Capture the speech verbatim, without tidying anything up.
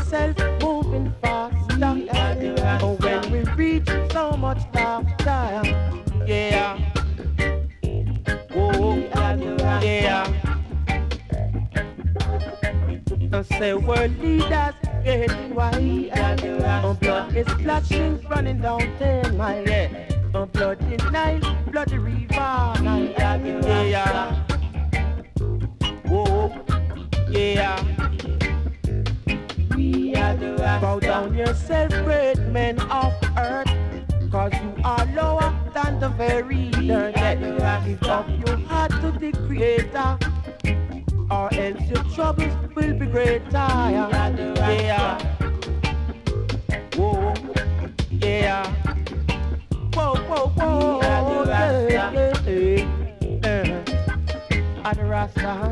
yourself moving faster. Oh, when we reach so much laughter, yeah. Oh, yeah. I say world leaders getting wide. Oh, blood is splashing, running down ten miles. Yeah. Oh, blood in Nile, bloody river. Yeah. Oh, yeah. We are the Rasta. Bow down yourself, great men of earth, cause you are lower than the very dirt. Give up your heart to the Creator, or else your troubles will be greater. Yeah. Whoa. Yeah. Whoa, whoa, whoa. Yeah, yeah, yeah. Uh, and the Rasta.